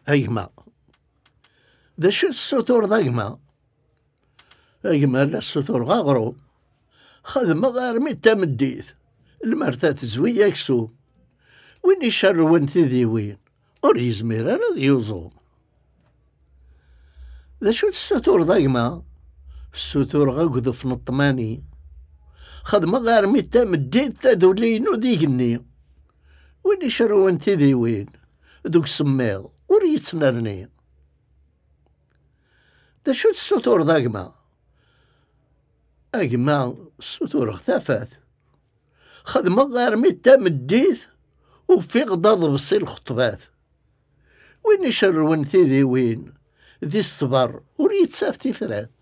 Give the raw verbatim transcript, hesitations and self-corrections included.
أجمع ذا شو السطور ذا أجمع أجمع لا السطور غاغرو خدمة غير ميتا مديث المرتات زوية يكسو وين يشر وين ذي وين ور يزمير أنا ذي يوزو ذا شو السطور ذا أجمع السطور غاقذ في نطماني خدمة غير ميتا مديث تذولين وذي جني وين يشر وين ذي وين ذوك سميض ور يتنرني ذا شو السطور ذا أجمع أجمع السطور اختفت خدمة غير ميتا مديث وفي غضاض بصي الخطبات وين يشر وين ذي وين ذي الصبر ور يتسافتي فرات